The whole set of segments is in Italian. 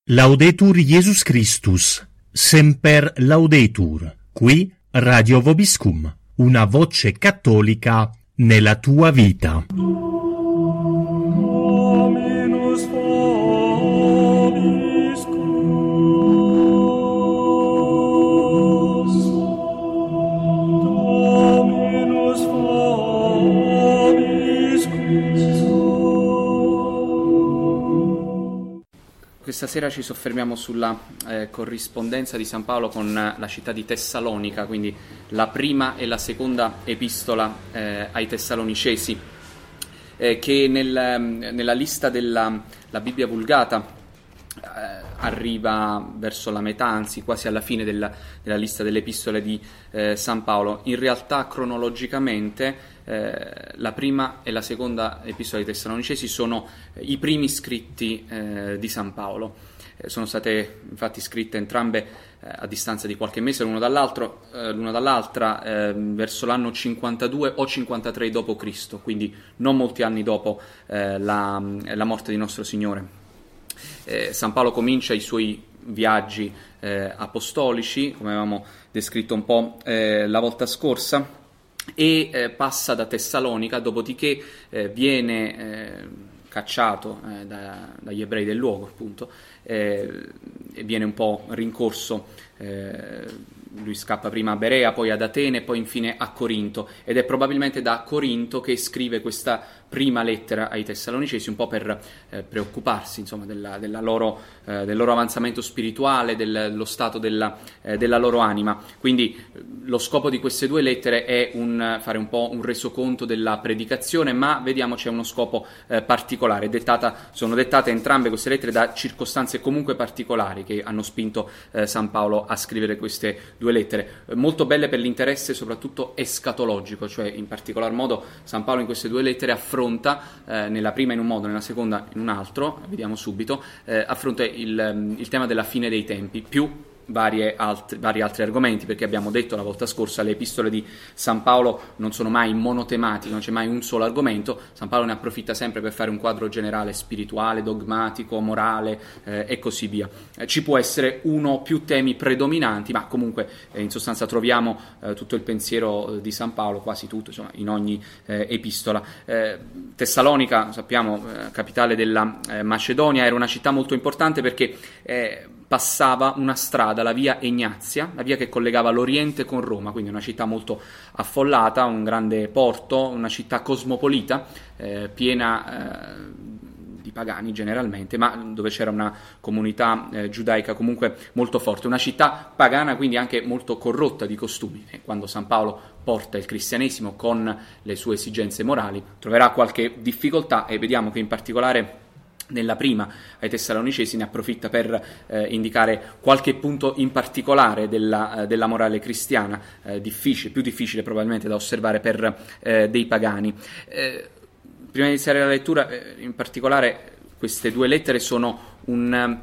Laudetur Jesus Christus, semper laudetur, qui Radio Vobiscum, una voce cattolica nella tua vita. Dominus vobiscus, Dominus vobiscus. Questa sera ci soffermiamo sulla corrispondenza di San Paolo con la città di Tessalonica, quindi la prima e la seconda epistola ai Tessalonicesi, che nella lista della Bibbia Vulgata arriva verso la metà, anzi quasi alla fine della lista delle epistole di San Paolo. In realtà cronologicamente la prima e la seconda epistola ai Tessalonicesi sono i primi scritti di San Paolo. Sono state infatti scritte entrambe a distanza di qualche mese l'una dall'altra verso l'anno 52 o 53 d.C., quindi non molti anni dopo la morte di nostro Signore. San Paolo comincia i suoi viaggi apostolici, come avevamo descritto un po' la volta scorsa, e passa da Tessalonica, dopodiché viene cacciato dagli ebrei del luogo, appunto, e viene un po' rincorso. Lui scappa prima a Berea, poi ad Atene, poi infine a Corinto, ed è probabilmente da Corinto che scrive questa prima lettera ai Tessalonicesi, un po' per preoccuparsi, insomma, del loro avanzamento spirituale, dello stato della loro anima. Quindi lo scopo di queste due lettere è fare un po' un resoconto della predicazione, ma vediamo c'è uno scopo particolare. Sono dettate entrambe queste lettere da circostanze comunque particolari che hanno spinto San Paolo a scrivere queste due lettere, molto belle per l'interesse soprattutto escatologico, cioè in particolar modo San Paolo in queste due lettere affronta, nella prima in un modo, nella seconda in un altro, vediamo subito, affronta il tema della fine dei tempi, più vari altri argomenti, perché abbiamo detto la volta scorsa le epistole di San Paolo non sono mai monotematiche, non c'è mai un solo argomento. San Paolo ne approfitta sempre per fare un quadro generale spirituale, dogmatico, morale e così via. Ci può essere uno o più temi predominanti, ma comunque in sostanza troviamo tutto il pensiero di San Paolo, quasi tutto, insomma, in ogni epistola. Tessalonica, sappiamo, capitale della Macedonia, era una città molto importante perché passava una strada, la via Egnazia, la via che collegava l'Oriente con Roma, quindi una città molto affollata, un grande porto, una città cosmopolita, piena di pagani generalmente, ma dove c'era una comunità giudaica comunque molto forte, una città pagana quindi anche molto corrotta di costumi. E quando San Paolo porta il cristianesimo con le sue esigenze morali troverà qualche difficoltà, e vediamo che in particolare nella prima ai Tessalonicesi ne approfitta per indicare qualche punto in particolare della morale cristiana, più difficile probabilmente da osservare per dei pagani. Prima di iniziare la lettura, in particolare queste due lettere sono una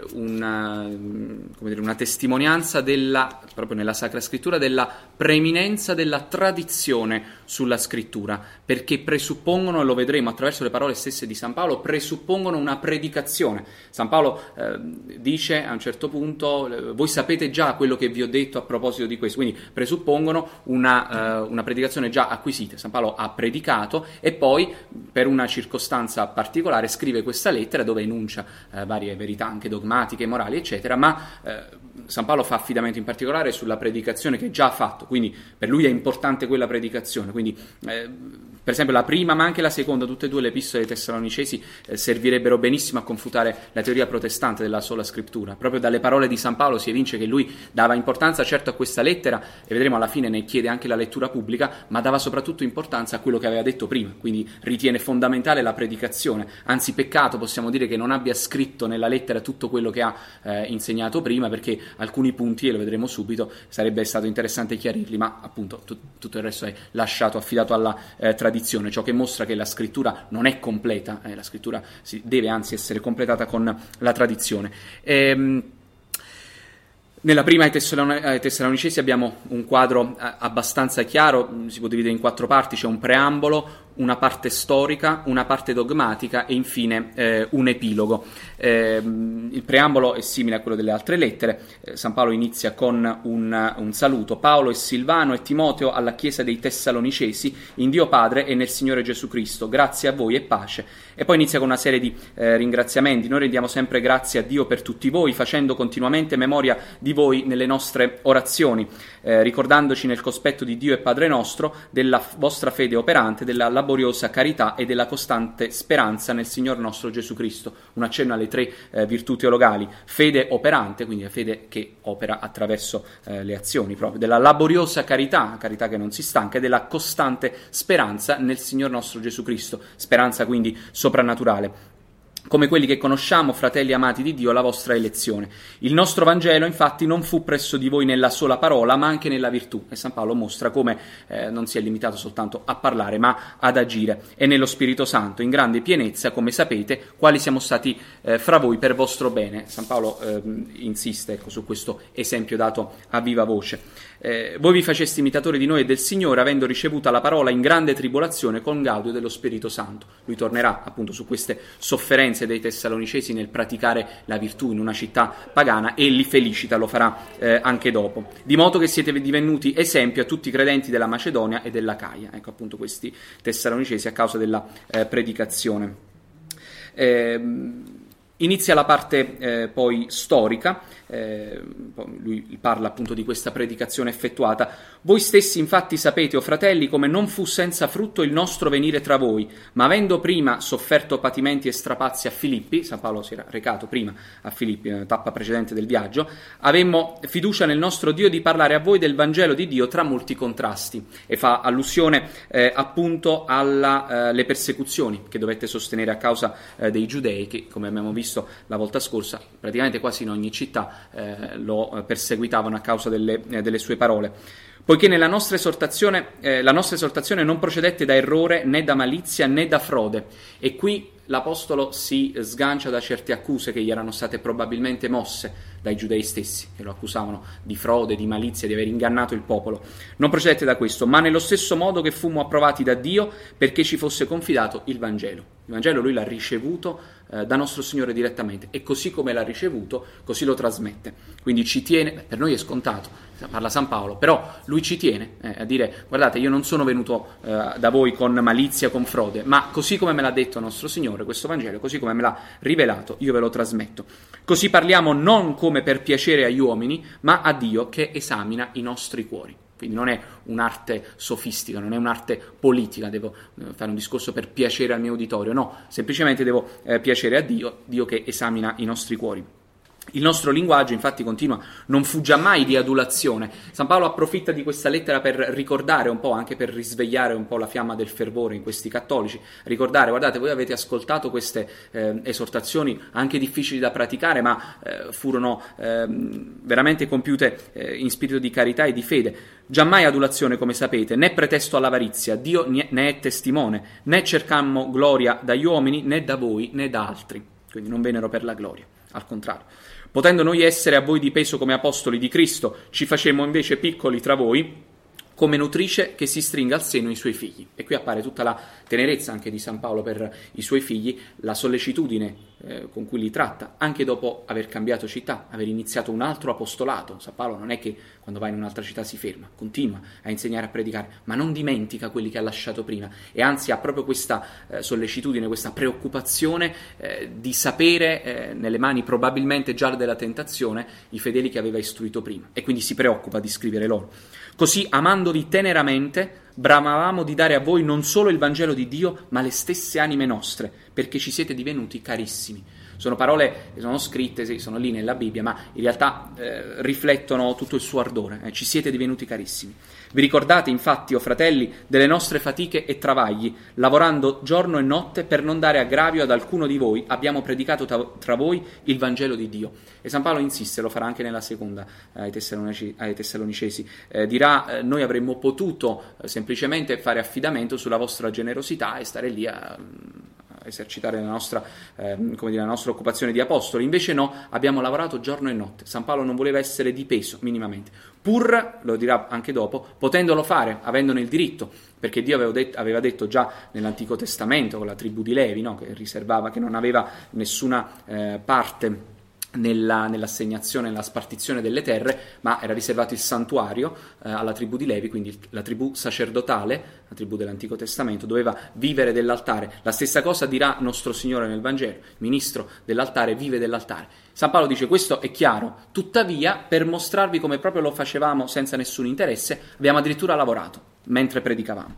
testimonianza proprio nella Sacra Scrittura, della preeminenza della tradizione sulla Scrittura, perché presuppongono, e lo vedremo attraverso le parole stesse di San Paolo, presuppongono una predicazione. San Paolo dice a un certo punto: voi sapete già quello che vi ho detto a proposito di questo, quindi presuppongono una predicazione già acquisita. San Paolo ha predicato e poi per una circostanza particolare scrive questa lettera dove enuncia varie verità anche dogmatiche, morali, eccetera, ma San Paolo fa affidamento in particolare sulla predicazione che già ha fatto, quindi per lui è importante quella predicazione. Quindi per esempio la prima ma anche la seconda, tutte e due le epistole dei Tessalonicesi servirebbero benissimo a confutare la teoria protestante della sola scrittura. Proprio dalle parole di San Paolo si evince che lui dava importanza certo a questa lettera, e vedremo alla fine ne chiede anche la lettura pubblica, ma dava soprattutto importanza a quello che aveva detto prima, quindi ritiene fondamentale la predicazione. Anzi, peccato possiamo dire che non abbia scritto nella lettera tutto quello che ha insegnato prima, perché alcuni punti, e lo vedremo subito, sarebbe stato interessante chiarirli, ma appunto tutto il resto è affidato alla tradizione, ciò che mostra che la scrittura non è completa, la scrittura deve anzi essere completata con la tradizione. Nella prima ai Tessalonicesi abbiamo un quadro abbastanza chiaro, si può dividere in 4 parti. C'è un preambolo, una parte storica, una parte dogmatica e infine un epilogo. Il preambolo è simile a quello delle altre lettere. San Paolo inizia con un saluto: Paolo e Silvano e Timoteo alla Chiesa dei Tessalonicesi, in Dio Padre e nel Signore Gesù Cristo, grazie a voi e pace. E poi inizia con una serie di ringraziamenti. Noi rendiamo sempre grazie a Dio per tutti voi, facendo continuamente memoria di voi nelle nostre orazioni, ricordandoci nel cospetto di Dio e Padre nostro della vostra fede operante, della laboriosa carità e della costante speranza nel Signor nostro Gesù Cristo. Un accenno alle tre virtù teologali: fede operante, quindi la fede che opera attraverso le azioni proprio, della laboriosa carità che non si stanca, e della costante speranza nel Signor nostro Gesù Cristo, speranza quindi soprannaturale. Come quelli che conosciamo, fratelli amati di Dio, la vostra elezione. Il nostro Vangelo, infatti, non fu presso di voi nella sola parola, ma anche nella virtù. E San Paolo mostra come non si è limitato soltanto a parlare, ma ad agire. E nello Spirito Santo, in grande pienezza, come sapete, quali siamo stati fra voi per vostro bene. San Paolo insiste su questo esempio dato a viva voce. Voi vi faceste imitatori di noi e del Signore, avendo ricevuta la parola in grande tribolazione con gaudio dello Spirito Santo. Lui tornerà appunto su queste sofferenze dei Tessalonicesi nel praticare la virtù in una città pagana, e li felicita, lo farà anche dopo. Di modo che siete divenuti esempio a tutti i credenti della Macedonia e dell'Acaia. Ecco appunto questi Tessalonicesi a causa della predicazione. Inizia la parte poi storica, lui parla appunto di questa predicazione effettuata. Voi stessi infatti sapete, o fratelli, come non fu senza frutto il nostro venire tra voi, ma avendo prima sofferto patimenti e strapazzi a Filippi, San Paolo si era recato prima a Filippi, nella tappa precedente del viaggio, avemmo fiducia nel nostro Dio di parlare a voi del Vangelo di Dio tra molti contrasti, e fa allusione appunto alle persecuzioni che dovette sostenere a causa dei giudei, che come abbiamo visto la volta scorsa praticamente quasi in ogni città lo perseguitavano a causa delle sue parole. Poiché nella nostra esortazione la nostra esortazione non procedette da errore, né da malizia, né da frode. E qui l'Apostolo si sgancia da certe accuse che gli erano state probabilmente mosse dai giudei stessi, che lo accusavano di frode, di malizia, di aver ingannato il popolo. Non procedette da questo, ma nello stesso modo che fummo approvati da Dio perché ci fosse confidato il Vangelo. Il Vangelo lui l'ha ricevuto da nostro Signore direttamente, e così come l'ha ricevuto, così lo trasmette. Quindi ci tiene, per noi è scontato, parla San Paolo, però lui ci tiene a dire: guardate, io non sono venuto da voi con malizia, con frode, ma così come me l'ha detto nostro Signore questo Vangelo, così come me l'ha rivelato, io ve lo trasmetto. Così parliamo non come per piacere agli uomini, ma a Dio che esamina i nostri cuori. Quindi non è un'arte sofistica, non è un'arte politica, devo fare un discorso per piacere al mio uditorio, no, semplicemente devo piacere a Dio, Dio che esamina i nostri cuori. Il nostro linguaggio, infatti, continua, non fu giammai di adulazione. San Paolo approfitta di questa lettera per ricordare un po', anche per risvegliare un po' la fiamma del fervore in questi cattolici. Ricordare: guardate, voi avete ascoltato queste esortazioni anche difficili da praticare, ma furono veramente compiute in spirito di carità e di fede. Giammai adulazione, come sapete, né pretesto all'avarizia, Dio ne è testimone, né cercammo gloria dagli uomini, né da voi, né da altri. Quindi non vennero per la gloria, al contrario. Potendo noi essere a voi di peso come apostoli di Cristo, ci facemmo invece piccoli tra voi, come nutrice che si stringa al seno i suoi figli. E qui appare tutta la tenerezza anche di San Paolo per i suoi figli, la sollecitudine con cui li tratta, anche dopo aver cambiato città, aver iniziato un altro apostolato. San Paolo non è che quando va in un'altra città si ferma, continua a insegnare, a predicare, ma non dimentica quelli che ha lasciato prima, e anzi ha proprio questa sollecitudine, questa preoccupazione di sapere nelle mani probabilmente già della tentazione i fedeli che aveva istruito prima, e quindi si preoccupa di scrivere loro. Così, amandovi teneramente, bramavamo di dare a voi non solo il Vangelo di Dio, ma le stesse anime nostre, perché ci siete divenuti carissimi. Sono parole che sono scritte, sì, sono lì nella Bibbia, ma in realtà riflettono tutto il suo ardore. Ci siete divenuti carissimi. Vi ricordate, infatti, o fratelli, delle nostre fatiche e travagli, lavorando giorno e notte per non dare aggravio ad alcuno di voi, abbiamo predicato tra voi il Vangelo di Dio. E San Paolo insiste, lo farà anche nella seconda ai Tessalonicesi, dirà: noi avremmo potuto semplicemente fare affidamento sulla vostra generosità e stare lì a esercitare la nostra occupazione di apostoli. Invece no, abbiamo lavorato giorno e notte. San Paolo non voleva essere di peso minimamente, pur, lo dirà anche dopo, potendolo fare, avendone il diritto, perché Dio aveva detto già nell'Antico Testamento con la tribù di Levi, no, che non aveva nessuna parte nell'assegnazione, nella spartizione delle terre, ma era riservato il santuario alla tribù di Levi, quindi la tribù sacerdotale, la tribù dell'Antico Testamento, doveva vivere dell'altare. La stessa cosa dirà nostro Signore nel Vangelo: il ministro dell'altare vive dell'altare. San Paolo dice: questo è chiaro, tuttavia, per mostrarvi come proprio lo facevamo senza nessun interesse, abbiamo addirittura lavorato mentre predicavamo.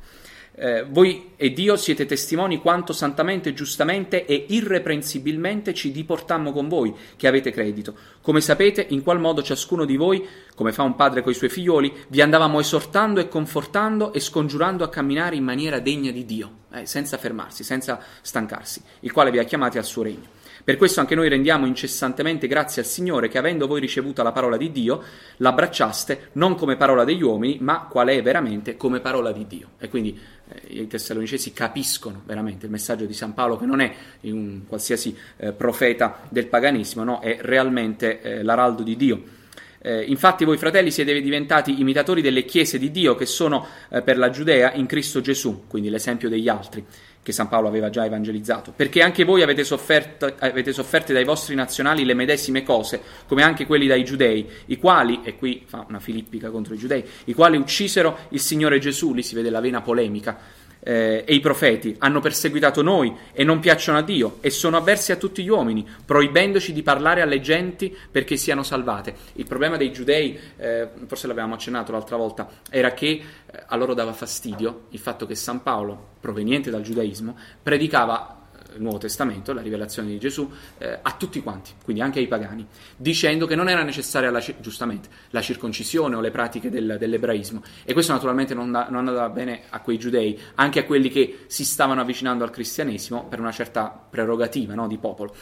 Voi e Dio siete testimoni quanto santamente, giustamente e irreprensibilmente ci diportammo con voi che avete credito. Come sapete, in qual modo ciascuno di voi, come fa un padre coi suoi figlioli, vi andavamo esortando e confortando e scongiurando a camminare in maniera degna di Dio, senza fermarsi, senza stancarsi, il quale vi ha chiamati al suo regno. Per questo anche noi rendiamo incessantemente grazie al Signore che, avendo voi ricevuta la parola di Dio, l'abbracciaste non come parola degli uomini, ma quale è veramente come parola di Dio. E quindi i Tessalonicesi capiscono veramente il messaggio di San Paolo, che non è un qualsiasi profeta del paganesimo, no? È realmente l'araldo di Dio. Infatti voi fratelli siete diventati imitatori delle chiese di Dio che sono per la Giudea in Cristo Gesù, quindi l'esempio degli altri che San Paolo aveva già evangelizzato, perché anche voi avete sofferte dai vostri nazionali le medesime cose, come anche quelli dai giudei, i quali, e qui fa una filippica contro i giudei, i quali uccisero il Signore Gesù, lì si vede la vena polemica, e i profeti, hanno perseguitato noi e non piacciono a Dio e sono avversi a tutti gli uomini, proibendoci di parlare alle genti perché siano salvate. Il problema dei giudei, forse l'avevamo accennato l'altra volta, era che a loro dava fastidio il fatto che San Paolo, proveniente dal giudaismo, predicava il Nuovo Testamento, la rivelazione di Gesù, a tutti quanti, quindi anche ai pagani, dicendo che non era necessaria giustamente la circoncisione o le pratiche dell'ebraismo, e questo naturalmente non andava bene a quei giudei, anche a quelli che si stavano avvicinando al cristianesimo per una certa prerogativa, no, di popolo,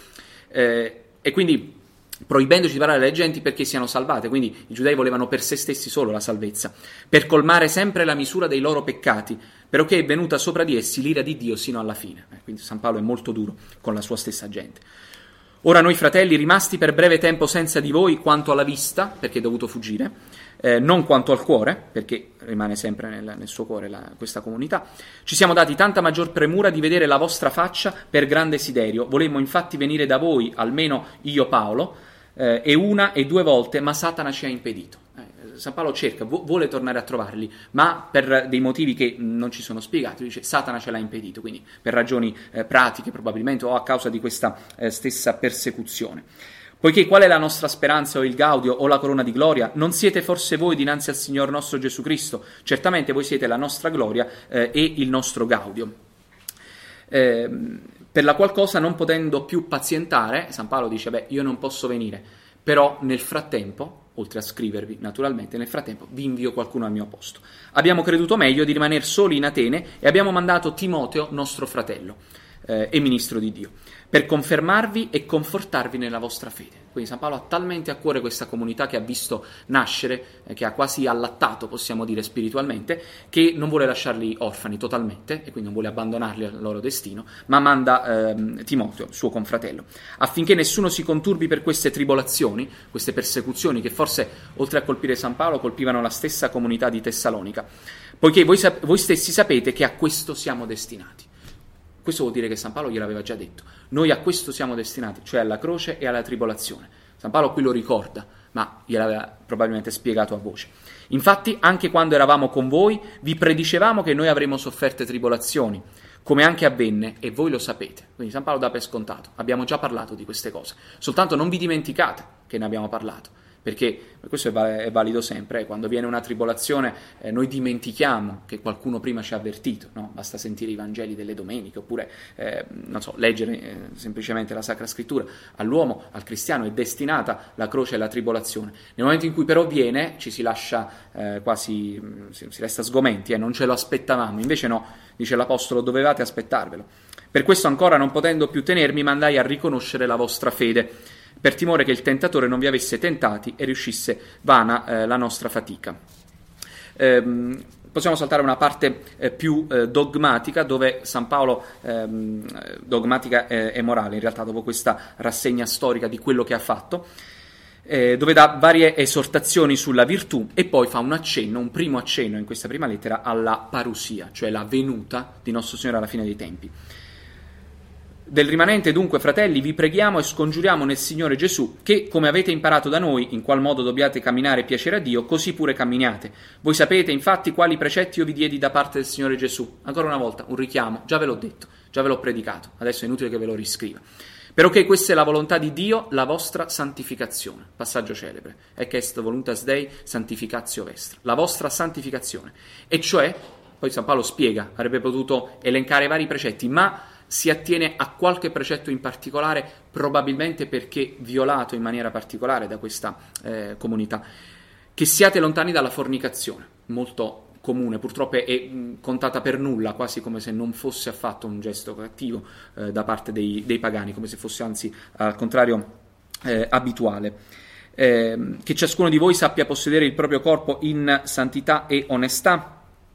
e quindi proibendoci di parlare alle genti perché siano salvate. Quindi i giudei volevano per se stessi solo la salvezza, per colmare sempre la misura dei loro peccati, perché è venuta sopra di essi l'ira di Dio sino alla fine. Quindi San Paolo è molto duro con la sua stessa gente. Ora noi fratelli, rimasti per breve tempo senza di voi quanto alla vista, perché è dovuto fuggire, non quanto al cuore, perché rimane sempre nel suo cuore questa comunità, ci siamo dati tanta maggior premura di vedere la vostra faccia per gran desiderio. Volemmo infatti venire da voi, almeno io Paolo, e una e due volte, ma Satana ci ha impedito. San Paolo vuole tornare a trovarli, ma per dei motivi che non ci sono spiegati, dice Satana ce l'ha impedito, quindi per ragioni pratiche probabilmente, o a causa di questa stessa persecuzione. Poiché qual è la nostra speranza o il gaudio o la corona di gloria? Non siete forse voi dinanzi al Signor nostro Gesù Cristo? Certamente voi siete la nostra gloria e il nostro gaudio. Per la qual cosa, non potendo più pazientare, San Paolo dice, io non posso venire, però nel frattempo, oltre a scrivervi naturalmente, nel frattempo vi invio qualcuno al mio posto. Abbiamo creduto meglio di rimanere soli in Atene e abbiamo mandato Timoteo, nostro fratello e ministro di Dio, per confermarvi e confortarvi nella vostra fede. Quindi San Paolo ha talmente a cuore questa comunità che ha visto nascere, che ha quasi allattato, possiamo dire spiritualmente, che non vuole lasciarli orfani totalmente e quindi non vuole abbandonarli al loro destino, ma manda Timoteo, suo confratello, affinché nessuno si conturbi per queste tribolazioni, queste persecuzioni che forse oltre a colpire San Paolo colpivano la stessa comunità di Tessalonica, poiché voi stessi sapete che a questo siamo destinati. Questo vuol dire che San Paolo gliel'aveva già detto. Noi a questo siamo destinati, cioè alla croce e alla tribolazione. San Paolo qui lo ricorda, ma gliel'aveva probabilmente spiegato a voce. Infatti, anche quando eravamo con voi, vi predicevamo che noi avremmo sofferte tribolazioni, come anche avvenne, e voi lo sapete. Quindi San Paolo dà per scontato. Abbiamo già parlato di queste cose. Soltanto non vi dimenticate che ne abbiamo parlato. Perché questo è valido sempre, quando viene una tribolazione noi dimentichiamo che qualcuno prima ci ha avvertito, no? Basta sentire i Vangeli delle domeniche oppure leggere semplicemente la Sacra Scrittura. All'uomo, al cristiano è destinata la croce e la tribolazione. Nel momento in cui però viene ci si lascia quasi, si resta sgomenti, non ce lo aspettavamo, invece no, dice l'Apostolo, dovevate aspettarvelo. Per questo ancora, non potendo più tenermi, mandai a riconoscere la vostra fede, per timore che il tentatore non vi avesse tentati e riuscisse vana la nostra fatica. Possiamo saltare una parte più dogmatica, dove San Paolo, dogmatica e morale in realtà, dopo questa rassegna storica di quello che ha fatto, dove dà varie esortazioni sulla virtù e poi fa un primo accenno in questa prima lettera alla parusia, cioè la venuta di nostro Signore alla fine dei tempi. Del rimanente dunque, fratelli, vi preghiamo e scongiuriamo nel Signore Gesù che, come avete imparato da noi, in qual modo dobbiate camminare e piacere a Dio, così pure camminiate. Voi sapete infatti quali precetti io vi diedi da parte del Signore Gesù. Ancora una volta, un richiamo, già ve l'ho detto, già ve l'ho predicato, adesso è inutile che ve lo riscriva. Perché questa è la volontà di Dio, la vostra santificazione. Passaggio celebre. Ec est voluntas Dei sanctificatio vestra. La vostra santificazione. E cioè, poi San Paolo spiega, avrebbe potuto elencare vari precetti, ma si attiene a qualche precetto in particolare, probabilmente perché violato in maniera particolare da questa comunità. Che siate lontani dalla fornicazione, molto comune, purtroppo è contata per nulla, quasi come se non fosse affatto un gesto cattivo da parte dei pagani, come se fosse anzi al contrario abituale. Che ciascuno di voi sappia possedere il proprio corpo in santità e onestà,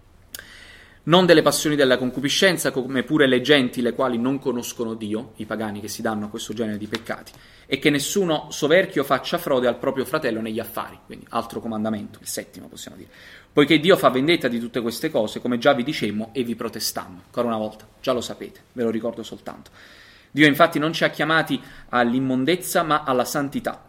non delle passioni della concupiscenza, come pure le genti le quali non conoscono Dio, i pagani che si danno a questo genere di peccati, e che nessuno soverchio faccia frode al proprio fratello negli affari. Quindi altro comandamento, il 7° possiamo dire. Poiché Dio fa vendetta di tutte queste cose, come già vi dicemmo e vi protestammo. Ancora una volta, già lo sapete, ve lo ricordo soltanto. Dio infatti non ci ha chiamati all'immondezza ma alla santità.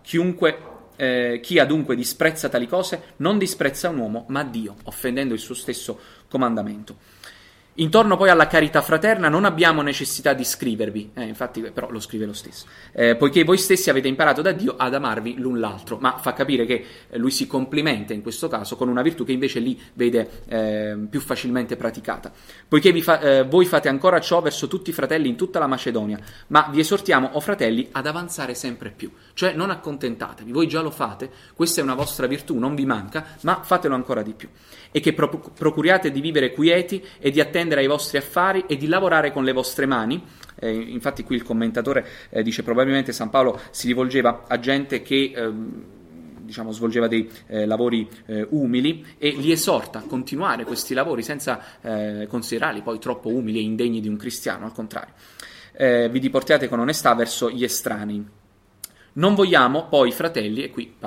Chi adunque disprezza tali cose non disprezza un uomo ma Dio, offendendo il suo stesso comandamento. Intorno poi alla carità fraterna non abbiamo necessità di scrivervi, infatti però lo scrive lo stesso, poiché voi stessi avete imparato da Dio ad amarvi l'un l'altro, ma fa capire che lui si complimenta in questo caso con una virtù che invece lì vede più facilmente praticata. Poiché voi fate ancora ciò verso tutti i fratelli in tutta la Macedonia, ma vi esortiamo, o fratelli, ad avanzare sempre più, cioè non accontentatevi, voi già lo fate, questa è una vostra virtù, non vi manca, ma fatelo ancora di più. E che procuriate di vivere quieti e di attendere ai vostri affari e di lavorare con le vostre mani. Infatti qui il commentatore dice probabilmente San Paolo si rivolgeva a gente che svolgeva dei lavori umili e li esorta a continuare questi lavori senza considerarli poi troppo umili e indegni di un cristiano, al contrario. Vi diportiate con onestà verso gli estranei. Non vogliamo poi, fratelli, e qui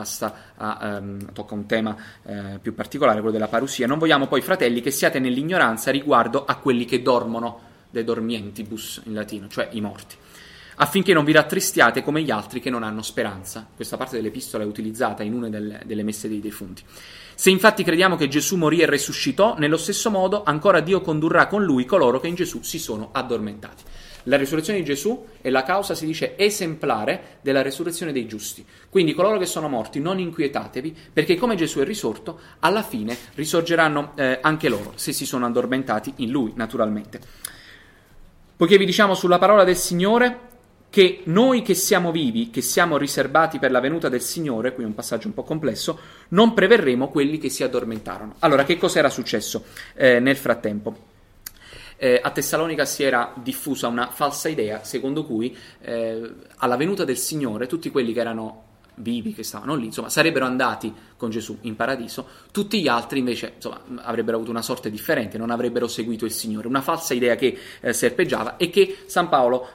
tocca un tema più particolare, quello della parusia, non vogliamo poi, fratelli, che siate nell'ignoranza riguardo a quelli che dormono, de dormientibus in latino, cioè i morti, affinché non vi rattristiate come gli altri che non hanno speranza. Questa parte dell'epistola è utilizzata in una delle messe dei defunti. Se infatti crediamo che Gesù morì e resuscitò, nello stesso modo ancora Dio condurrà con lui coloro che in Gesù si sono addormentati. La risurrezione di Gesù è la causa, si dice, esemplare della risurrezione dei giusti. Quindi coloro che sono morti non inquietatevi, perché come Gesù è risorto, alla fine risorgeranno anche loro, se si sono addormentati in Lui, naturalmente. Poiché vi diciamo sulla parola del Signore che noi che siamo vivi, che siamo riservati per la venuta del Signore, qui è un passaggio un po' complesso, non preverremo quelli che si addormentarono. Allora, che cosa era successo nel frattempo? A Tessalonica si era diffusa una falsa idea secondo cui alla venuta del Signore tutti quelli che erano vivi, che stavano lì, insomma, sarebbero andati con Gesù in paradiso, tutti gli altri invece, insomma, avrebbero avuto una sorte differente, non avrebbero seguito il Signore. Una falsa idea che serpeggiava e che San Paolo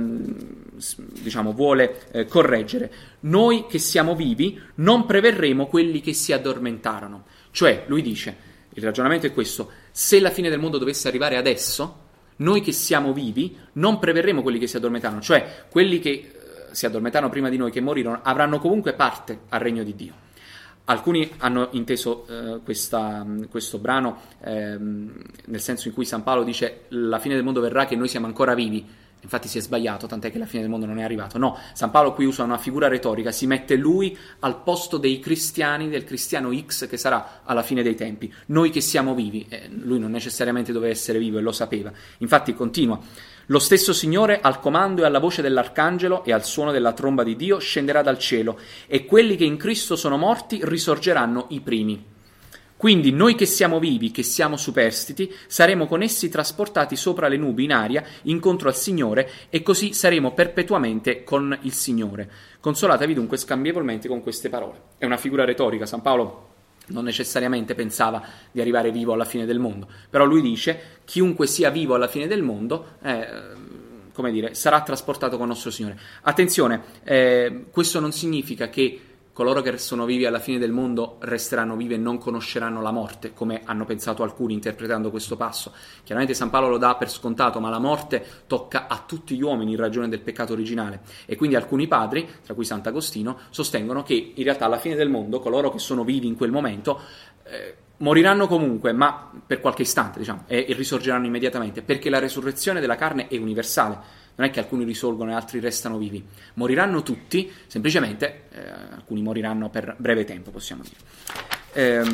vuole correggere. Noi che siamo vivi non preverremo quelli che si addormentarono. Cioè, lui dice, il ragionamento è questo: se la fine del mondo dovesse arrivare adesso, noi che siamo vivi non preverremo quelli che si addormentarono, cioè quelli che si addormentarono prima di noi, che morirono, avranno comunque parte al regno di Dio. Alcuni hanno inteso questo brano nel senso in cui San Paolo dice la fine del mondo verrà che noi siamo ancora vivi. Infatti si è sbagliato, tant'è che la fine del mondo non è arrivato. No, San Paolo qui usa una figura retorica, si mette lui al posto dei cristiani, del cristiano X che sarà alla fine dei tempi. Noi che siamo vivi, lui non necessariamente doveva essere vivo e lo sapeva. Infatti continua: lo stesso Signore al comando e alla voce dell'arcangelo e al suono della tromba di Dio scenderà dal cielo e quelli che in Cristo sono morti risorgeranno i primi. Quindi noi che siamo vivi, che siamo superstiti, saremo con essi trasportati sopra le nubi in aria incontro al Signore e così saremo perpetuamente con il Signore. Consolatevi dunque scambievolmente con queste parole. È una figura retorica, San Paolo non necessariamente pensava di arrivare vivo alla fine del mondo, però lui dice: chiunque sia vivo alla fine del mondo sarà trasportato con nostro Signore. Attenzione, questo non significa che coloro che sono vivi alla fine del mondo resteranno vivi e non conosceranno la morte, come hanno pensato alcuni interpretando questo passo. Chiaramente San Paolo lo dà per scontato, ma la morte tocca a tutti gli uomini in ragione del peccato originale, e quindi alcuni padri, tra cui Sant'Agostino, sostengono che in realtà alla fine del mondo coloro che sono vivi in quel momento moriranno comunque, ma per qualche istante, e risorgeranno immediatamente, perché la resurrezione della carne è universale. Non è che alcuni risorgono e altri restano vivi. Moriranno tutti, semplicemente alcuni moriranno per breve tempo, possiamo dire.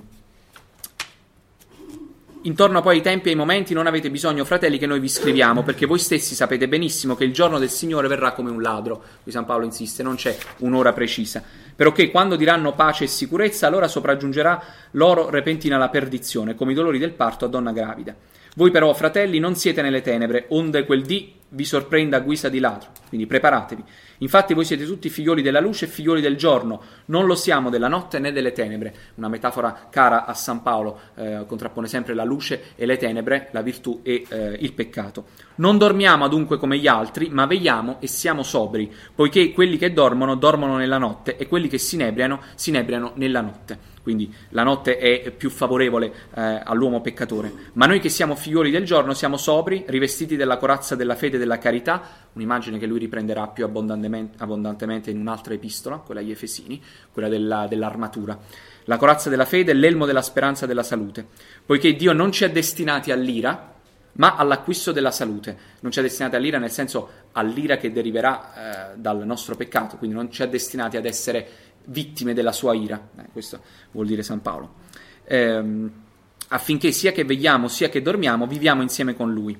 Intorno poi ai tempi e ai momenti non avete bisogno, fratelli, che noi vi scriviamo, perché voi stessi sapete benissimo che il giorno del Signore verrà come un ladro. Qui San Paolo insiste, non c'è un'ora precisa. Perché quando diranno pace e sicurezza, allora sopraggiungerà loro repentina la perdizione, come i dolori del parto a donna gravida. Voi però, fratelli, non siete nelle tenebre, onde quel dì vi sorprenda a guisa di ladro, quindi preparatevi. Infatti voi siete tutti figlioli della luce e figlioli del giorno, non lo siamo della notte né delle tenebre. Una metafora cara a San Paolo, contrappone sempre la luce e le tenebre, la virtù e il peccato. Non dormiamo adunque come gli altri, ma vegliamo e siamo sobri, poiché quelli che dormono, dormono nella notte, e quelli che si inebriano nella notte. Quindi la notte è più favorevole all'uomo peccatore. Ma noi che siamo figlioli del giorno siamo sobri, rivestiti della corazza della fede e della carità, un'immagine che lui riprenderà più abbondantemente in un'altra epistola, quella agli Efesini, quella dell'armatura. La corazza della fede è l'elmo della speranza della salute, poiché Dio non ci ha destinati all'ira, ma all'acquisto della salute. Non ci ha destinati all'ira nel senso all'ira che deriverà dal nostro peccato, quindi non ci ha destinati ad essere vittime della sua ira, questo vuol dire San Paolo, affinché sia che vegliamo sia che dormiamo viviamo insieme con lui.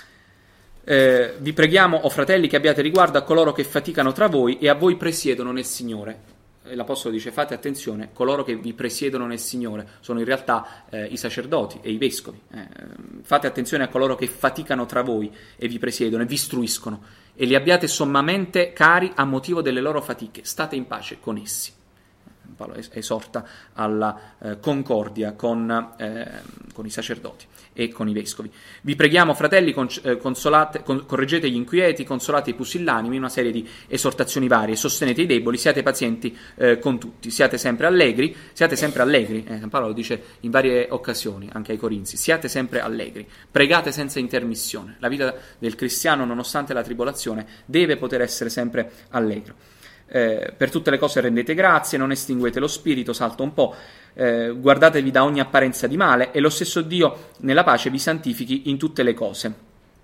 Vi preghiamo, o fratelli, che abbiate riguardo a coloro che faticano tra voi e a voi presiedono nel Signore. L'Apostolo dice: fate attenzione, coloro che vi presiedono nel Signore sono in realtà i sacerdoti e i vescovi. Fate attenzione a coloro che faticano tra voi e vi presiedono e vi istruiscono, e li abbiate sommamente cari a motivo delle loro fatiche. State in pace con essi. Paolo esorta alla concordia con i sacerdoti e con i vescovi. Vi preghiamo, fratelli, correggete gli inquieti, consolate i pusillanimi, una serie di esortazioni varie, sostenete i deboli, siate pazienti con tutti, siate sempre allegri. San Paolo lo dice in varie occasioni, anche ai Corinzi: siate sempre allegri, pregate senza intermissione. La vita del cristiano, nonostante la tribolazione, deve poter essere sempre allegro. Per tutte le cose rendete grazie, non estinguete lo spirito, salta un po', guardatevi da ogni apparenza di male, e lo stesso Dio nella pace vi santifichi in tutte le cose.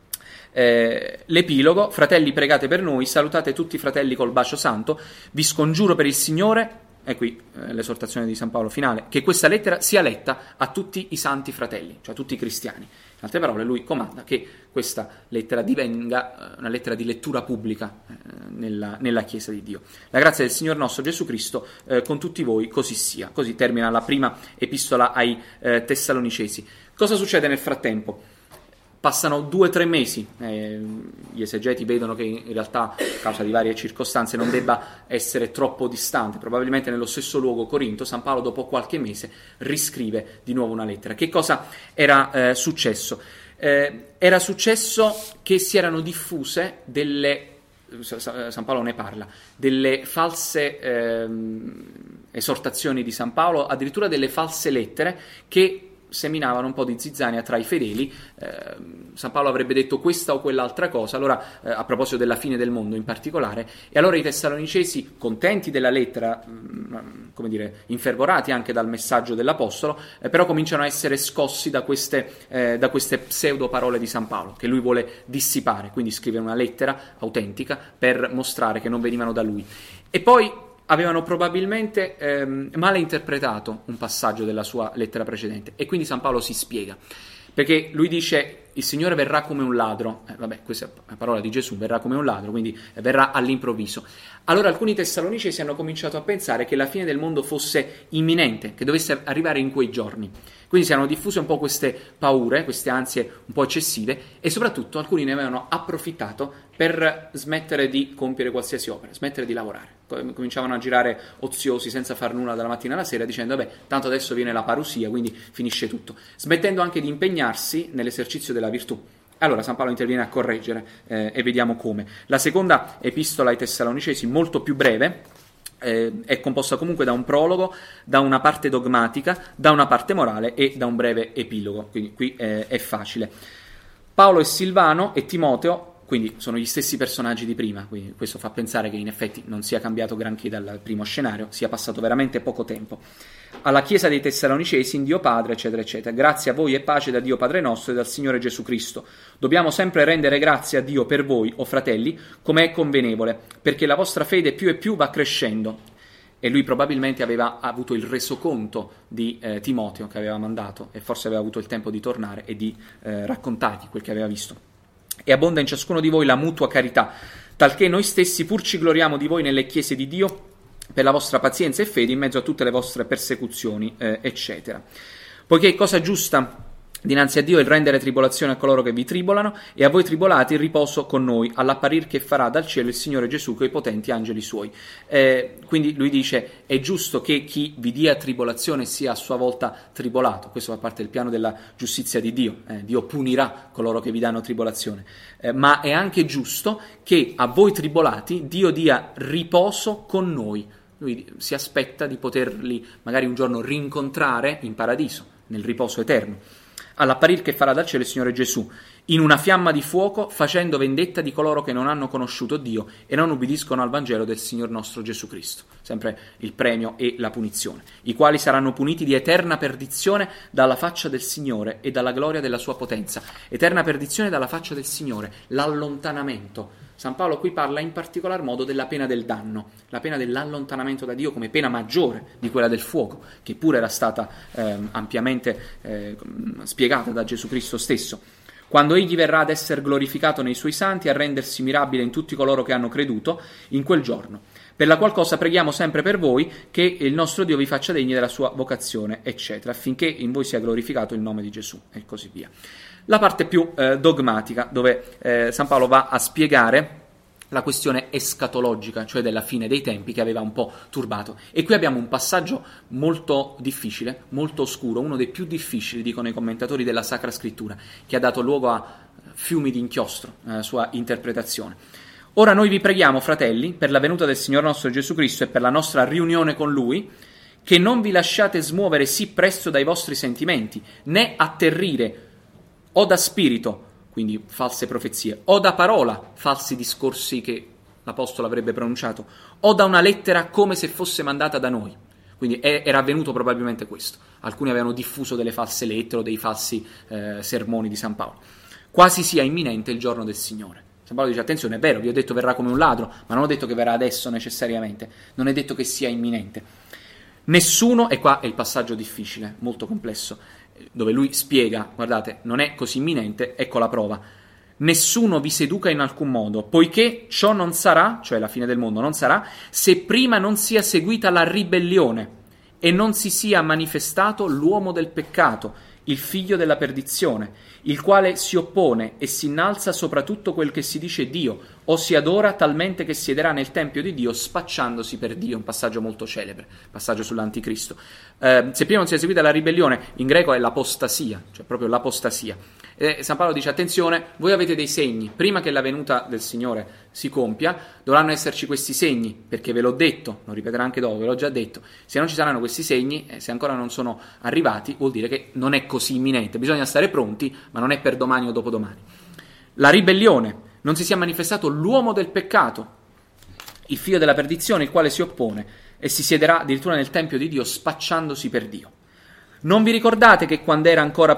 L'epilogo: fratelli, pregate per noi, salutate tutti i fratelli col bacio santo, vi scongiuro per il Signore, e qui l'esortazione di San Paolo finale, che questa lettera sia letta a tutti i santi fratelli, cioè a tutti i cristiani. In altre parole, lui comanda che questa lettera divenga una lettera di lettura pubblica nella Chiesa di Dio. La grazia del Signor nostro Gesù Cristo con tutti voi, così sia. Così termina la prima epistola ai Tessalonicesi. Cosa succede nel frattempo? Passano 2 o 3 mesi, gli esegeti vedono che in realtà, a causa di varie circostanze, non debba essere troppo distante, probabilmente nello stesso luogo, Corinto. San Paolo, dopo qualche mese, riscrive di nuovo una lettera. Che cosa era successo? Era successo che si erano diffuse San Paolo ne parla, delle false esortazioni di San Paolo, addirittura delle false lettere che seminavano un po' di zizzania tra i fedeli. San Paolo avrebbe detto questa o quell'altra cosa, allora a proposito della fine del mondo in particolare, e allora i Tessalonicesi, contenti della lettera, infervorati anche dal messaggio dell'Apostolo, però cominciano a essere scossi da queste pseudo parole di San Paolo, che lui vuole dissipare, quindi scrive una lettera autentica per mostrare che non venivano da lui. E poi avevano probabilmente male interpretato un passaggio della sua lettera precedente, e quindi San Paolo si spiega, perché lui dice: il Signore verrà come un ladro. Questa è la parola di Gesù, verrà come un ladro, quindi verrà all'improvviso. Allora alcuni tessalonicesi hanno cominciato a pensare che la fine del mondo fosse imminente, che dovesse arrivare in quei giorni. Quindi si erano diffuse un po' queste paure, queste ansie un po' eccessive, e soprattutto alcuni ne avevano approfittato per smettere di compiere qualsiasi opera, smettere di lavorare. Cominciavano a girare oziosi senza far nulla dalla mattina alla sera, dicendo tanto adesso viene la parusia, quindi finisce tutto, smettendo anche di impegnarsi nell'esercizio della virtù. Allora San Paolo interviene a correggere e vediamo come. La seconda epistola ai Tessalonicesi, molto più breve, è composta comunque da un prologo, da una parte dogmatica, da una parte morale e da un breve epilogo, quindi qui è facile. Paolo e Silvano e Timoteo, quindi sono gli stessi personaggi di prima, quindi questo fa pensare che in effetti non sia cambiato granché dal primo scenario, sia passato veramente poco tempo. Alla Chiesa dei Tessalonicesi, in Dio Padre, eccetera, eccetera. Grazie a voi e pace da Dio Padre nostro e dal Signore Gesù Cristo. Dobbiamo sempre rendere grazie a Dio per voi, o fratelli, come è convenevole, perché la vostra fede più e più va crescendo. E lui probabilmente aveva avuto il resoconto di Timoteo che aveva mandato, e forse aveva avuto il tempo di tornare e di raccontargli quel che aveva visto. E abbonda in ciascuno di voi la mutua carità, talché noi stessi pur ci gloriamo di voi nelle chiese di Dio per la vostra pazienza e fede in mezzo a tutte le vostre persecuzioni, eccetera. Poiché è cosa giusta dinanzi a Dio il rendere tribolazione a coloro che vi tribolano, e a voi tribolati il riposo con noi, all'apparir che farà dal cielo il Signore Gesù coi potenti angeli suoi. Quindi lui dice, è giusto che chi vi dia tribolazione sia a sua volta tribolato. Questo fa parte del piano della giustizia di Dio. Dio punirà coloro che vi danno tribolazione. Ma è anche giusto che a voi tribolati Dio dia riposo con noi. Lui si aspetta di poterli magari un giorno rincontrare in paradiso, nel riposo eterno. All'apparir che farà dal cielo il Signore Gesù, in una fiamma di fuoco, facendo vendetta di coloro che non hanno conosciuto Dio e non ubbidiscono al Vangelo del Signor nostro Gesù Cristo. Sempre il premio e la punizione. I quali saranno puniti di eterna perdizione dalla faccia del Signore e dalla gloria della sua potenza. Eterna perdizione dalla faccia del Signore, l'allontanamento. San Paolo qui parla in particolar modo della pena del danno, la pena dell'allontanamento da Dio come pena maggiore di quella del fuoco, che pure era stata ampiamente spiegata da Gesù Cristo stesso. Quando egli verrà ad essere glorificato nei suoi santi, a rendersi mirabile in tutti coloro che hanno creduto in quel giorno. Per la qual cosa preghiamo sempre per voi, che il nostro Dio vi faccia degni della sua vocazione, eccetera, affinché in voi sia glorificato il nome di Gesù, e così via. La parte più dogmatica, dove San Paolo va a spiegare la questione escatologica, cioè della fine dei tempi, che aveva un po' turbato. E qui abbiamo un passaggio molto difficile, molto oscuro, uno dei più difficili, dicono i commentatori della Sacra Scrittura, che ha dato luogo a fiumi di inchiostro nella sua interpretazione. Ora noi vi preghiamo, fratelli, per la venuta del Signore nostro Gesù Cristo e per la nostra riunione con Lui, che non vi lasciate smuovere sì presto dai vostri sentimenti, né atterrire o da spirito, quindi false profezie, o da parola, falsi discorsi che l'Apostolo avrebbe pronunciato, o da una lettera come se fosse mandata da noi. Quindi era avvenuto probabilmente questo. Alcuni avevano diffuso delle false lettere o dei falsi sermoni di San Paolo. Quasi sia imminente il giorno del Signore. San Paolo dice, attenzione, è vero, vi ho detto verrà come un ladro, ma non ho detto che verrà adesso necessariamente, non è detto che sia imminente. Nessuno, e qua è il passaggio difficile, molto complesso, dove lui spiega, guardate, non è così imminente, ecco la prova. Nessuno vi seduca in alcun modo, poiché ciò non sarà, cioè la fine del mondo non sarà, se prima non sia seguita la ribellione e non si sia manifestato l'uomo del peccato, il figlio della perdizione, il quale si oppone e si innalza sopra tutto quel che si dice Dio, o si adora talmente che siederà nel tempio di Dio spacciandosi per Dio. Un passaggio molto celebre, passaggio sull'anticristo. Se prima non si è seguita la ribellione, in greco è l'apostasia, cioè proprio l'apostasia. San Paolo dice, attenzione, voi avete dei segni, prima che la venuta del Signore si compia, dovranno esserci questi segni, perché ve l'ho detto, lo ripeterò anche dopo, ve l'ho già detto, se non ci saranno questi segni, se ancora non sono arrivati, vuol dire che non è così imminente, bisogna stare pronti, ma non è per domani o dopodomani. La ribellione, non si sia manifestato l'uomo del peccato, il figlio della perdizione, il quale si oppone e si siederà addirittura nel tempio di Dio spacciandosi per Dio. Non vi ricordate che quando ero ancora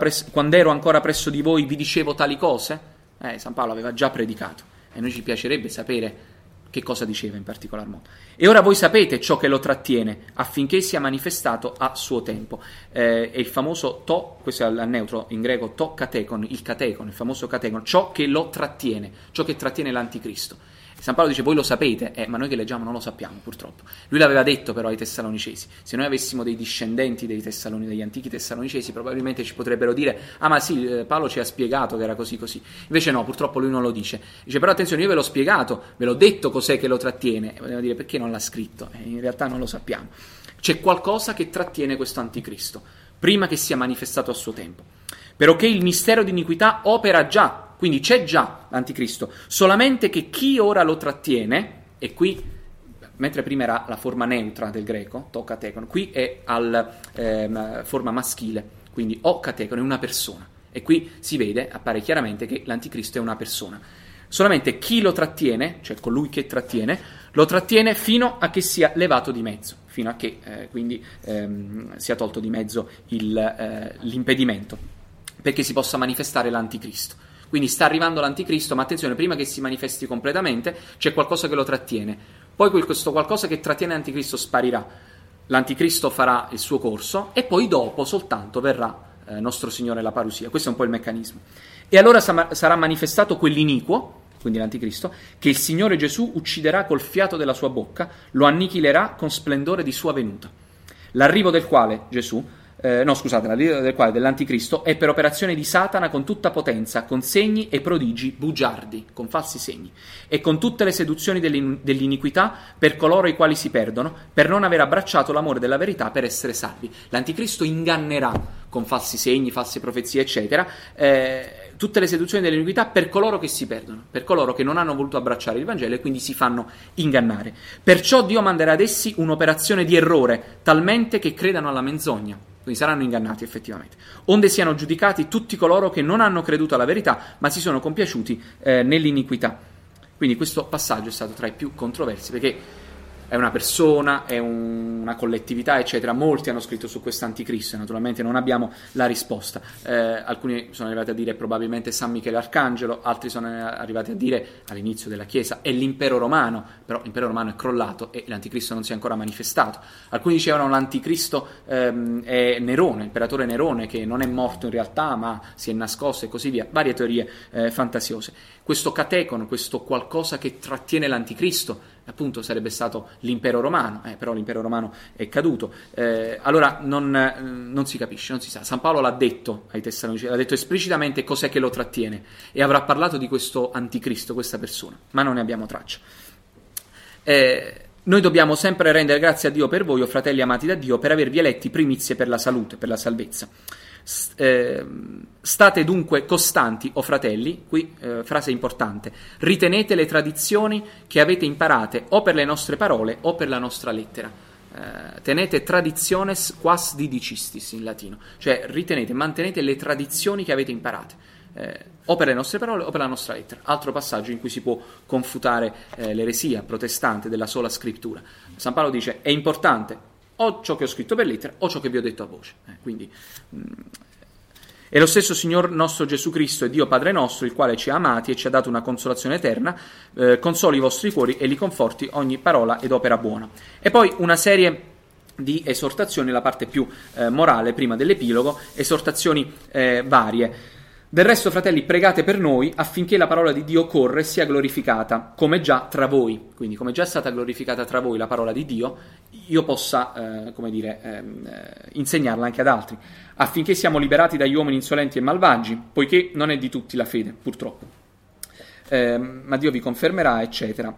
presso di voi vi dicevo tali cose? San Paolo aveva già predicato e a noi ci piacerebbe sapere Che cosa diceva in particolar modo? E ora voi sapete ciò che lo trattiene, affinché sia manifestato a suo tempo. È il famoso to, questo è al neutro in greco, to katekon, il famoso katekon, ciò che lo trattiene, ciò che trattiene l'anticristo. San Paolo dice, voi lo sapete, ma noi che leggiamo non lo sappiamo, purtroppo. Lui l'aveva detto però ai Tessalonicesi. Se noi avessimo dei discendenti degli antichi Tessalonicesi, probabilmente ci potrebbero dire, ma sì, Paolo ci ha spiegato che era così. Invece no, purtroppo lui non lo dice. Dice, però attenzione, io ve l'ho spiegato, ve l'ho detto cos'è che lo trattiene. E vogliamo dire, perché non l'ha scritto? In realtà non lo sappiamo. C'è qualcosa che trattiene questo anticristo, prima che sia manifestato a suo tempo. Perché il mistero di iniquità opera già, quindi c'è già l'anticristo, solamente che chi ora lo trattiene, e qui, mentre prima era la forma neutra del greco, to katekon, qui è alla forma maschile, quindi o katekon è una persona, e qui si vede, appare chiaramente che l'anticristo è una persona. Solamente chi lo trattiene, cioè colui che trattiene, lo trattiene fino a che sia levato di mezzo, fino a che quindi sia tolto di mezzo l'impedimento, perché si possa manifestare l'anticristo. Quindi sta arrivando l'anticristo, ma attenzione, prima che si manifesti completamente c'è qualcosa che lo trattiene. Poi questo qualcosa che trattiene l'anticristo sparirà, l'anticristo farà il suo corso e poi dopo soltanto verrà nostro Signore la parusia. Questo è un po' il meccanismo. E allora sarà manifestato quell'iniquo, quindi l'anticristo, che il Signore Gesù ucciderà col fiato della sua bocca, lo annichilerà con splendore di sua venuta. L'arrivo del quale dell'anticristo è per operazione di Satana con tutta potenza, con segni e prodigi bugiardi, con falsi segni, e con tutte le seduzioni dell'iniquità per coloro i quali si perdono, per non aver abbracciato l'amore della verità per essere salvi. L'anticristo ingannerà con falsi segni, false profezie, eccetera, tutte le seduzioni dell'iniquità per coloro che si perdono, per coloro che non hanno voluto abbracciare il Vangelo e quindi si fanno ingannare. Perciò Dio manderà ad essi un'operazione di errore, talmente che credano alla menzogna. Quindi saranno ingannati effettivamente, onde siano giudicati tutti coloro che non hanno creduto alla verità, ma si sono compiaciuti nell'iniquità. Quindi questo passaggio è stato tra i più controversi, perché è una persona, è una collettività, eccetera. Molti hanno scritto su questo anticristo, naturalmente non abbiamo la risposta. Alcuni sono arrivati a dire probabilmente San Michele Arcangelo, altri sono arrivati a dire all'inizio della Chiesa è l'impero romano, però l'impero romano è crollato e l'anticristo non si è ancora manifestato. Alcuni dicevano l'anticristo è Nerone, l'imperatore Nerone, che non è morto in realtà ma si è nascosto e così via. Varie teorie fantasiose. Questo katekon, questo qualcosa che trattiene l'anticristo, appunto sarebbe stato l'impero romano, però l'impero romano è caduto. Allora non si capisce, non si sa. San Paolo l'ha detto ai Tessalonicesi, l'ha detto esplicitamente cos'è che lo trattiene e avrà parlato di questo anticristo, questa persona, ma non ne abbiamo traccia. Noi dobbiamo sempre rendere grazie a Dio per voi, o fratelli amati da Dio, per avervi eletti primizie per la salute, per la salvezza. State dunque costanti, o fratelli, qui frase importante, ritenete le tradizioni che avete imparate o per le nostre parole o per la nostra lettera. Tenete traditiones quas didicistis in latino, cioè mantenete le tradizioni che avete imparate, o per le nostre parole o per la nostra lettera. Altro passaggio in cui si può confutare l'eresia protestante della sola scrittura. San Paolo dice è importante o ciò che ho scritto per lettera o ciò che vi ho detto a voce. E lo stesso Signor nostro Gesù Cristo e Dio Padre nostro, il quale ci ha amati e ci ha dato una consolazione eterna, consoli i vostri cuori e li conforti ogni parola ed opera buona. E poi una serie di esortazioni, la parte più morale prima dell'epilogo, esortazioni varie. Del resto, fratelli, pregate per noi affinché la parola di Dio corra e sia glorificata, come già tra voi. Quindi, come già è stata glorificata tra voi la parola di Dio, io possa, insegnarla anche ad altri, affinché siamo liberati dagli uomini insolenti e malvagi, poiché non è di tutti la fede, purtroppo. Ma Dio vi confermerà, eccetera.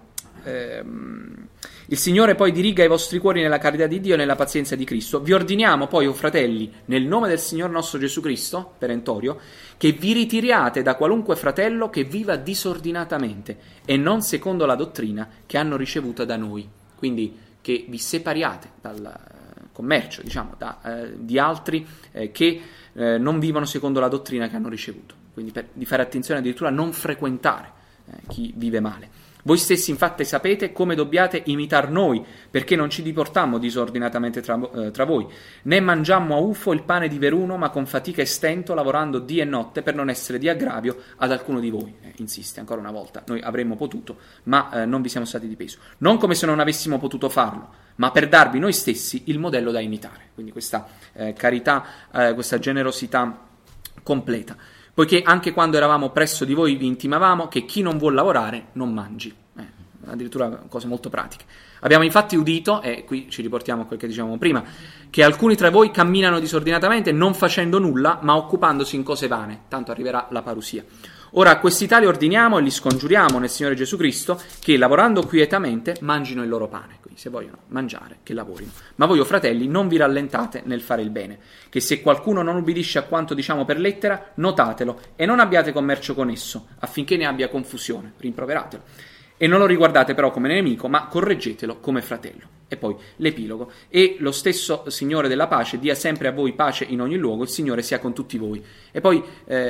Il Signore poi diriga i vostri cuori nella carità di Dio e nella pazienza di Cristo. Vi ordiniamo poi, o fratelli, nel nome del Signor nostro Gesù Cristo, perentorio, che vi ritiriate da qualunque fratello che viva disordinatamente e non secondo la dottrina che hanno ricevuta da noi. Quindi che vi separiate dal commercio, di altri che non vivono secondo la dottrina che hanno ricevuto. Quindi di fare attenzione addirittura a non frequentare chi vive male. Voi stessi infatti sapete come dobbiate imitar noi, perché non ci diportammo disordinatamente tra voi, né mangiammo a ufo il pane di veruno, ma con fatica e stento, lavorando dì e notte per non essere di aggravio ad alcuno di voi. Insiste ancora una volta, noi avremmo potuto, ma non vi siamo stati di peso. Non come se non avessimo potuto farlo, ma per darvi noi stessi il modello da imitare. Quindi questa carità, questa generosità completa. Poiché anche quando eravamo presso di voi vi intimavamo che chi non vuol lavorare non mangi. Addirittura cose molto pratiche. Abbiamo infatti udito, e qui ci riportiamo a quel che dicevamo prima, che alcuni tra voi camminano disordinatamente non facendo nulla, ma occupandosi in cose vane, tanto arriverà la parusia. Ora a questi tali ordiniamo e li scongiuriamo nel Signore Gesù Cristo che lavorando quietamente mangino il loro pane. Quindi se vogliono mangiare, che lavorino. Ma voi, o fratelli, non vi rallentate nel fare il bene, che se qualcuno non ubbidisce a quanto diciamo per lettera, notatelo e non abbiate commercio con esso, affinché ne abbia confusione, rimproveratelo. E non lo riguardate però come nemico, ma correggetelo come fratello. E poi l'epilogo. E lo stesso Signore della pace dia sempre a voi pace in ogni luogo, il Signore sia con tutti voi. E poi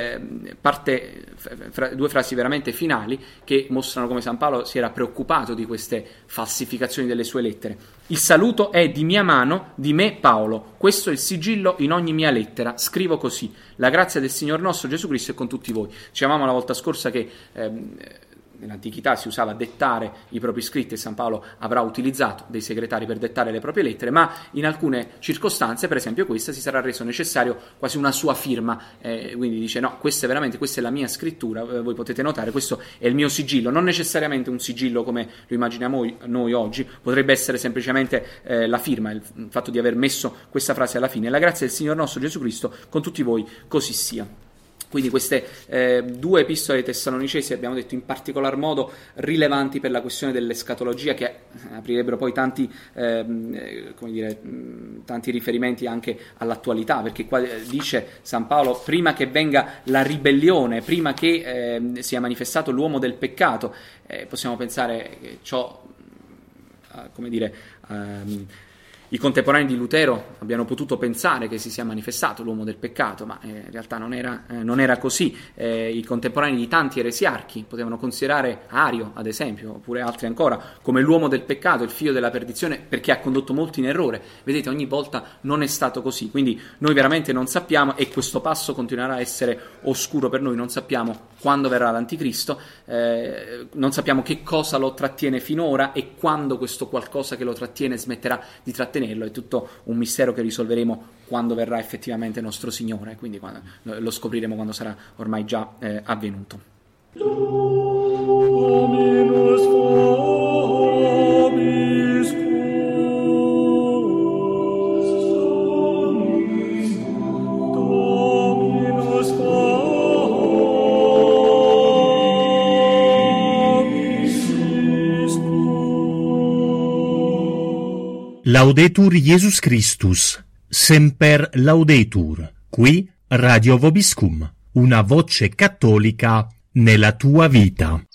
parte due frasi veramente finali che mostrano come San Paolo si era preoccupato di queste falsificazioni delle sue lettere. Il saluto è di mia mano, di me Paolo. Questo è il sigillo in ogni mia lettera. Scrivo così. La grazia del Signor nostro Gesù Cristo è con tutti voi. Dicevamo la volta scorsa che nell'antichità si usava dettare i propri scritti e San Paolo avrà utilizzato dei segretari per dettare le proprie lettere, ma in alcune circostanze, per esempio questa, si sarà reso necessario quasi una sua firma, quindi dice no, questa è la mia scrittura, voi potete notare, questo è il mio sigillo, non necessariamente un sigillo come lo immaginiamo noi oggi, potrebbe essere semplicemente la firma, il fatto di aver messo questa frase alla fine. La grazia del Signor nostro Gesù Cristo con tutti voi, così sia. Quindi queste due epistole ai Tessalonicesi abbiamo detto in particolar modo rilevanti per la questione dell'escatologia, che aprirebbero poi tanti riferimenti anche all'attualità, perché qua dice San Paolo prima che venga la ribellione, prima che sia manifestato l'uomo del peccato, possiamo pensare che ciò, i contemporanei di Lutero abbiano potuto pensare che si sia manifestato l'uomo del peccato, ma in realtà non era così. I contemporanei di tanti eresiarchi potevano considerare Ario, ad esempio, oppure altri ancora, come l'uomo del peccato, il figlio della perdizione, perché ha condotto molti in errore. Vedete, ogni volta non è stato così, quindi noi veramente non sappiamo, e questo passo continuerà a essere oscuro per noi, non sappiamo quando verrà l'anticristo, non sappiamo che cosa lo trattiene finora e quando questo qualcosa che lo trattiene smetterà di trattenerlo. È tutto un mistero che risolveremo quando verrà effettivamente nostro Signore, quindi lo scopriremo quando sarà ormai già avvenuto. Dominus vobiscum. Dominus vobiscum. Laudetur Jesus Christus, semper laudetur, qui Radio Vobiscum, una voce cattolica nella tua vita.